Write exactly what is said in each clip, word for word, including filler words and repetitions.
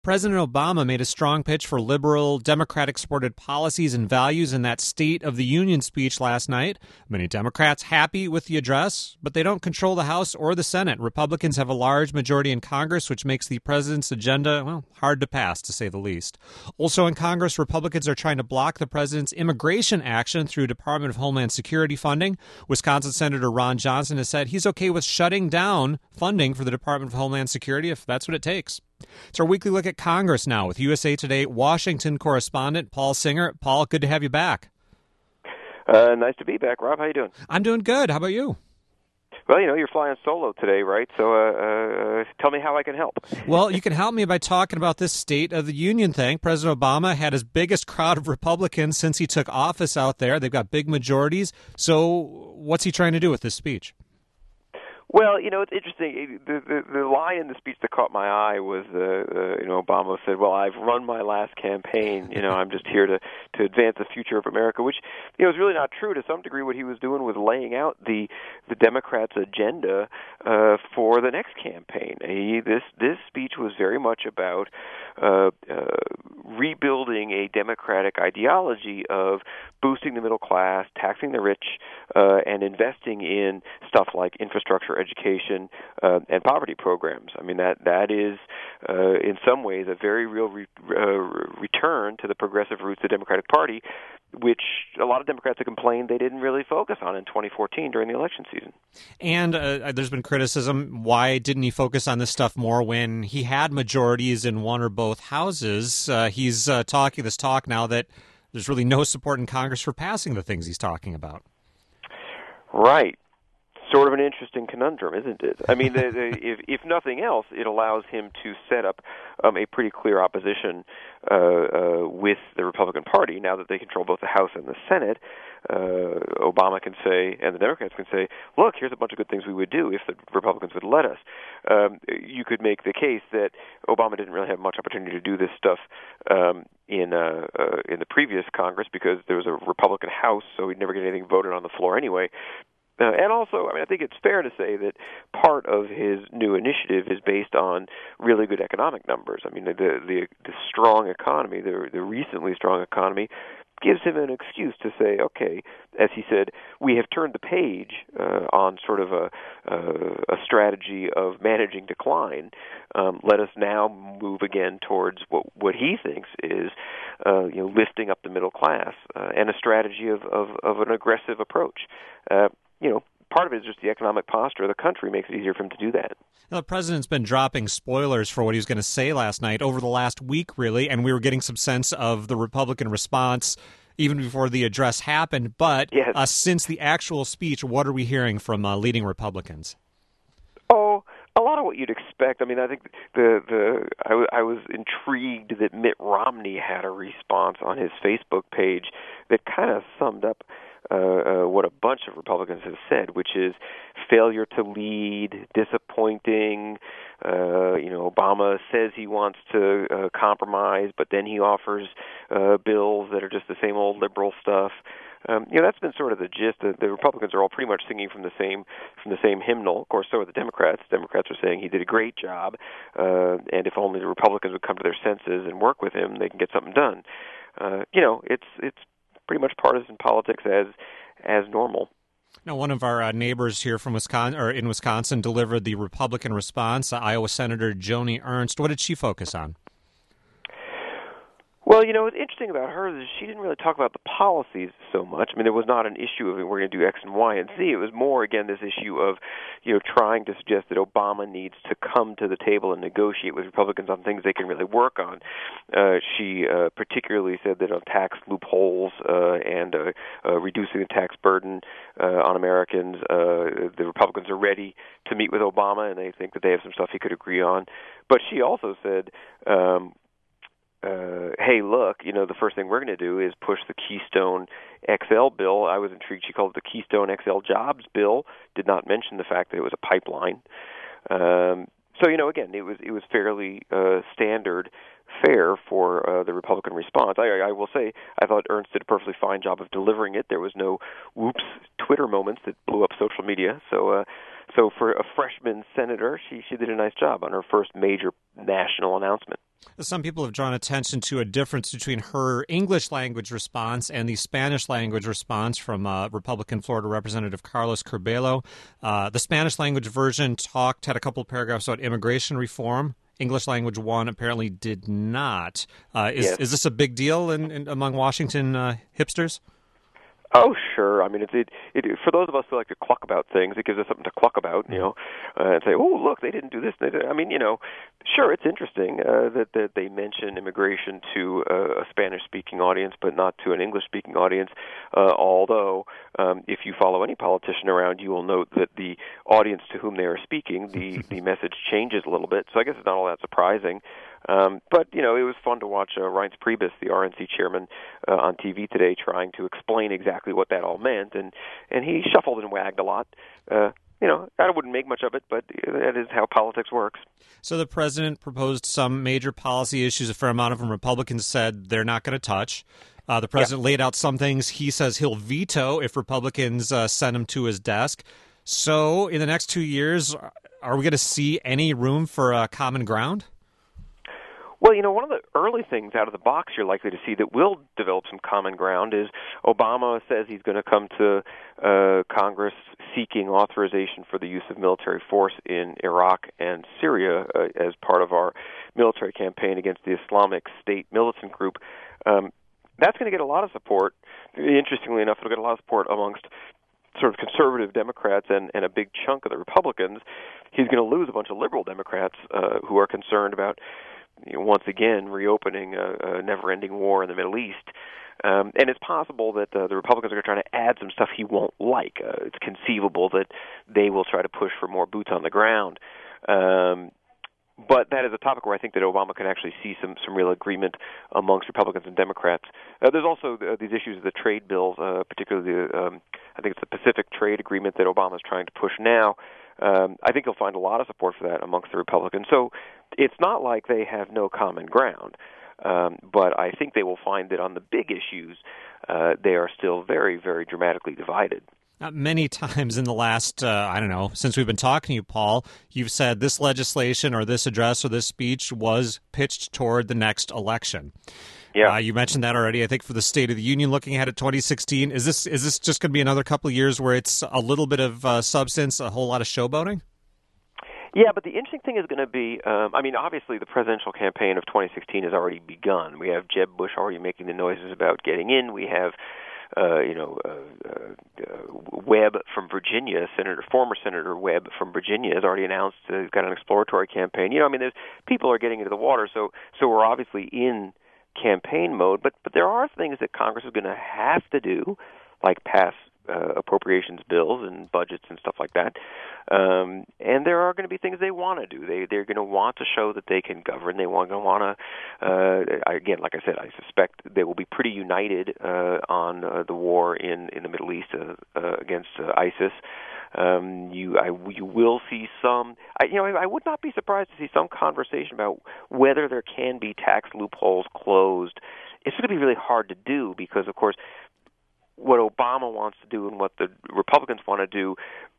President Obama made a strong pitch for liberal, Democratic-supported policies and values in that State of the Union speech last night. Many Democrats happy with the address, but they don't control the House or the Senate. Republicans have a large majority in Congress, which makes the president's agenda, well, hard to pass, to say the least. Also in Congress, Republicans are trying to block the president's immigration action through Department of Homeland Security funding. Wisconsin Senator Ron Johnson has said he's okay with shutting down funding for the Department of Homeland Security if that's what it takes. It's our weekly look at Congress now with U S A Today Washington correspondent Paul Singer. Paul, good to have you back. Uh, nice to be back, Rob. How you doing? I'm doing good. How about you? Well, you know, you're flying solo today, right? So uh, uh, tell me how I can help. Well, you can help me by talking about this State of the Union thing. President Obama had his biggest crowd of Republicans since he took office out there. They've got big majorities. So what's he trying to do with this speech? Well, you know, it's interesting. The, the the line in the speech that caught my eye was, uh, uh, you know, Obama said, "Well, I've run my last campaign. You know, I'm just here to to advance the future of America," which, you know, is really not true. To some degree, what he was doing was laying out the the Democrats' agenda uh, for the next campaign. He, this this speech was very much about uh, uh, rebuilding a Democratic ideology of boosting the middle class, taxing the rich, uh, and investing in stuff like infrastructure, education, uh, and poverty programs. I mean, that that is, uh, in some ways, a very real re- uh, return to the progressive roots of the Democratic Party, which a lot of Democrats have complained they didn't really focus on in twenty fourteen during the election season. And uh, there's been criticism, why didn't he focus on this stuff more when he had majorities in one or both houses? Uh, he's uh, talking this talk now that there's really no support in Congress for passing the things he's talking about. Right. Sort of an interesting conundrum, isn't it? I mean, the, the, if, if nothing else, it allows him to set up um, a pretty clear opposition uh, uh, with the Republican Party. Now that they control both the House and the Senate, uh, Obama can say, and the Democrats can say, look, here's a bunch of good things we would do if the Republicans would let us. Um, you could make the case that Obama didn't really have much opportunity to do this stuff um, in uh, uh, in the previous Congress because there was a Republican House, so he'd never get anything voted on the floor anyway. Uh, and also, I mean, I think it's fair to say that part of his new initiative is based on really good economic numbers. I mean, the the, the strong economy, the the recently strong economy, gives him an excuse to say, okay, as he said, we have turned the page uh, on sort of a, uh, a strategy of managing decline. Um, let us now move again towards what, what he thinks is, uh, you know, lifting up the middle class uh, and a strategy of, of, of an aggressive approach. Uh, you know, part of it is just the economic posture of the country makes it easier for him to do that. Now, the president's been dropping spoilers for what he was going to say last night over the last week, really, and we were getting some sense of the Republican response even before the address happened. But yes. uh, since the actual speech, what are we hearing from uh, leading Republicans? Oh, a lot of what you'd expect. I mean, I think the the I, w- I was intrigued that Mitt Romney had a response on his Facebook page that kind of summed up Uh, uh, what a bunch of Republicans have said, which is failure to lead, disappointing. Uh, you know, Obama says he wants to uh, compromise, but then he offers uh, bills that are just the same old liberal stuff. Um, you know, that's been sort of the gist. The, the Republicans are all pretty much singing from the same from the same hymnal. Of course, so are the Democrats. Democrats are saying he did a great job, uh, and if only the Republicans would come to their senses and work with him, they can get something done. Uh, you know, it's it's. pretty much partisan politics as as normal. Now, one of our uh, neighbors here from Wisconsin, or in Wisconsin, delivered the Republican response. Uh, Iowa Senator Joni Ernst. What did she focus on? Well, you know, what's interesting about her is she didn't really talk about the policies so much. I mean, there was not an issue of we're going to do X and Y and Z. It was more, again, this issue of, you know, trying to suggest that Obama needs to come to the table and negotiate with Republicans on things they can really work on. Uh, she uh, particularly said that on tax loopholes uh, and uh, uh, reducing the tax burden uh, on Americans, uh, the Republicans are ready to meet with Obama, and they think that they have some stuff he could agree on. But she also said, um, Uh, hey, look, you know, the first thing we're going to do is push the Keystone X L bill. I was intrigued. She called it the Keystone X L Jobs bill, did not mention the fact that it was a pipeline. Um, so, you know, again, it was it was fairly uh, standard fare for uh, the Republican response. I, I will say I thought Ernst did a perfectly fine job of delivering it. There was no whoops Twitter moments that blew up social media. So uh, so for a freshman senator, she, she did a nice job on her first major national announcement. Some people have drawn attention to a difference between her English language response and the Spanish language response from uh, Republican Florida Representative Carlos Curbelo. Uh, the Spanish language version talked, had a couple of paragraphs about immigration reform. English language one apparently did not. Uh, is, yes. is this a big deal in, in, among Washington uh, hipsters? Oh, sure. I mean, it's, it, it, for those of us who like to cluck about things, it gives us something to cluck about, you know, uh, and say, oh, look, they didn't do this. They did. I mean, you know, sure, it's interesting uh, that, that they mention immigration to uh, a Spanish-speaking audience, but not to an English-speaking audience, uh, although um, if you follow any politician around, you will note that the audience to whom they are speaking, the, the message changes a little bit. So I guess it's not all that surprising. Um, but, you know, it was fun to watch uh, Reince Priebus, the R N C chairman, uh, on T V today trying to explain exactly what that all meant, and, and he shuffled and wagged a lot. Uh, you know, I wouldn't make much of it, but that is how politics works. So the president proposed some major policy issues. A fair amount of them Republicans said they're not going to touch. Uh, the president yeah. laid out some things he says he'll veto if Republicans uh, send him to his desk. So in the next two years, are we going to see any room for uh, common ground? Well, you know, one of the early things out of the box you're likely to see that will develop some common ground is Obama says he's going to come to uh, Congress seeking authorization for the use of military force in Iraq and Syria uh, as part of our military campaign against the Islamic State militant group. Um, that's going to get a lot of support. Interestingly enough, it'll get a lot of support amongst sort of conservative Democrats and, and a big chunk of the Republicans. He's going to lose a bunch of liberal Democrats uh, who are concerned about, you know, once again, reopening a, a never-ending war in the Middle East. Um, and it's possible that uh, the Republicans are trying to add some stuff he won't like. Uh, it's conceivable that they will try to push for more boots on the ground. Um, but that is a topic where I think that Obama can actually see some, some real agreement amongst Republicans and Democrats. Uh, there's also uh, these issues of the trade bills, uh, particularly the, um, I think it's the Pacific Trade Agreement that Obama is trying to push now. Um, I think he'll find a lot of support for that amongst the Republicans. So it's not like they have no common ground, um, but I think they will find that on the big issues, uh, they are still very, very dramatically divided. Not many times in the last, uh, I don't know, since we've been talking to you, Paul, you've said this legislation or this address or this speech was pitched toward the next election. Yeah, uh, you mentioned that already. I think for the State of the Union, looking ahead at twenty sixteen, is this is this just going to be another couple of years where it's a little bit of uh, substance, a whole lot of showboating? Yeah, but the interesting thing is going to be, um, I mean, obviously the presidential campaign of twenty sixteen has already begun. We have Jeb Bush already making the noises about getting in. We have, uh, you know, uh, uh, Webb from Virginia, Senator, former Senator Webb from Virginia has already announced uh, he's got an exploratory campaign. You know, I mean, there's people are getting into the water, so so we're obviously in campaign mode, but but there are things that Congress is going to have to do, like pass uh, appropriations bills and budgets and stuff like that. Um, and there are going to be things they want to do. They they're going to want to show that they can govern. They want to want to uh, again, like I said, I suspect they will be pretty united uh, on uh, the war in in the Middle East uh, uh, against uh, ISIS. Um, you, I, you will see some. I, you know, I, I would not be surprised to see some conversation about whether there can be tax loopholes closed. It's going to be really hard to do because, of course, what Obama wants to do and what the Republicans want to do,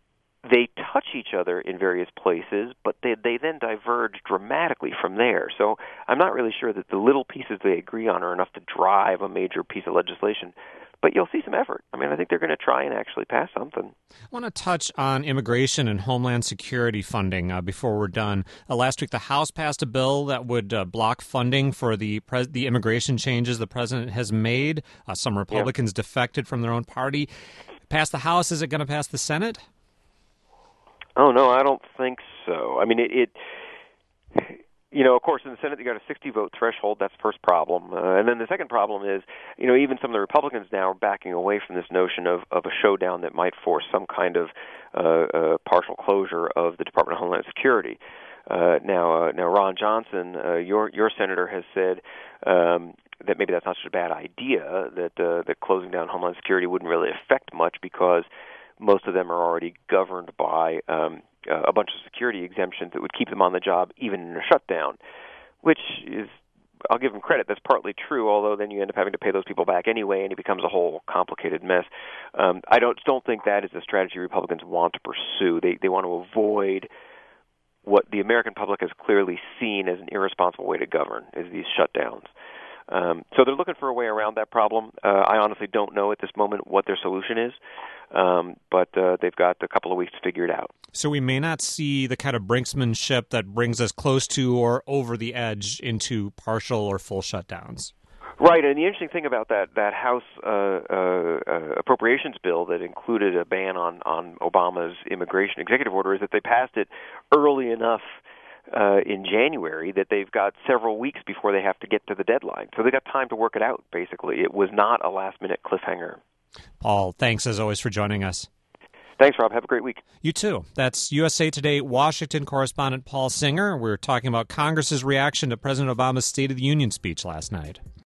they touch each other in various places, but they they then diverge dramatically from there. So I'm not really sure that the little pieces they agree on are enough to drive a major piece of legislation. But you'll see some effort. I mean, I think they're going to try and actually pass something. I want to touch on immigration and Homeland Security funding uh, before we're done. Uh, last week, the House passed a bill that would uh, block funding for the pres- the immigration changes the president has made. Uh, some Republicans yeah. defected from their own party. Passed the House. Is it going to pass the Senate? Oh, no, I don't think so. I mean, it... it You know, of course, in the Senate, you got a sixty-vote threshold. That's the first problem. Uh, and then the second problem is, you know, even some of the Republicans now are backing away from this notion of, of a showdown that might force some kind of uh, uh, partial closure of the Department of Homeland Security. Uh, now, uh, now, Ron Johnson, uh, your your senator, has said um, that maybe that's not such a bad idea. That uh, that closing down Homeland Security wouldn't really affect much because most of them are already governed by um, uh, a bunch of security exemptions that would keep them on the job even in a shutdown, which is, I'll give them credit, that's partly true, although then you end up having to pay those people back anyway, and it becomes a whole complicated mess. Um, I don't don't think that is a strategy Republicans want to pursue. They they want to avoid what the American public has clearly seen as an irresponsible way to govern, is these shutdowns. Um, so they're looking for a way around that problem. Uh, I honestly don't know at this moment what their solution is, um, but uh, they've got a couple of weeks to figure it out. So we may not see the kind of brinksmanship that brings us close to or over the edge into partial or full shutdowns. Right, and the interesting thing about that that House uh, uh, uh, appropriations bill that included a ban on, on Obama's immigration executive order is that they passed it early enough uh, in January that they've got several weeks before they have to get to the deadline. So they've got time to work it out, basically. It was not a last-minute cliffhanger. Paul, thanks as always for joining us. Thanks, Rob. Have a great week. You too. That's U S A Today Washington correspondent Paul Singer. We're talking about Congress's reaction to President Obama's State of the Union speech last night.